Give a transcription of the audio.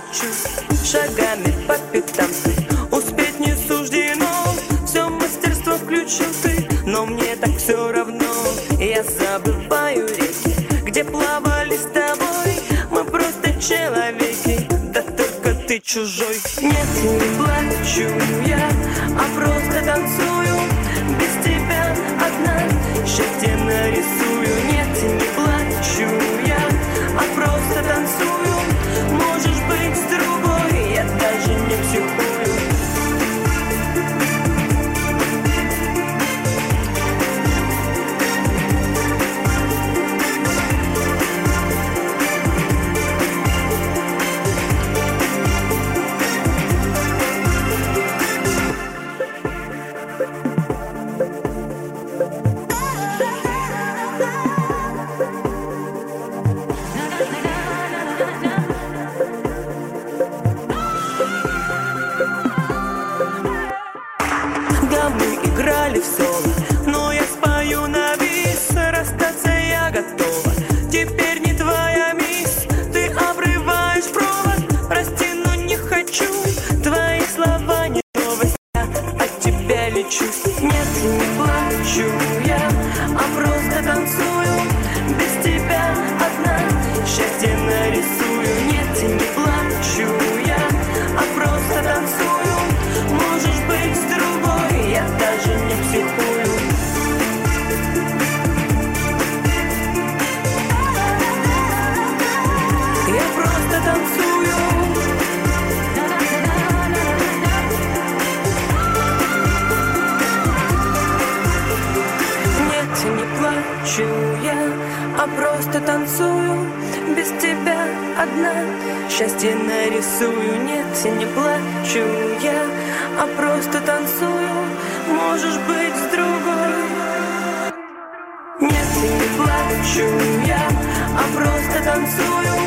плачу шагами по пятам. Успеть не суждено, все мастерство включил ты, но мне так все равно. Я забываю реки, где плавали с тобой. Мы просто человеки, да только ты чужой. Нет, не плачу я, а просто танцую. Без тебя одна счастье нарисую. Нет, не плачу я, а просто танцую. Можешь быть с другой, я даже не психую. В соло, но я спою на бис. Расстаться я готова, теперь не твоя мисс. Ты обрываешь провод, прости, но не хочу. Твои слова не новость, я от тебя лечу. Нет, не плачу я, а просто танцую. Без тебя одна счастье нарисую. Нет, не плачу я, а просто танцую. Можешь быть с другой, я даже не психую. Я просто танцую. Нет, не плачу я, а просто танцую. Без тебя одна счастье нарисую. Нет, не плачу я, а просто танцую. Можешь быть с другой. Нет, не плачу я, а просто танцую.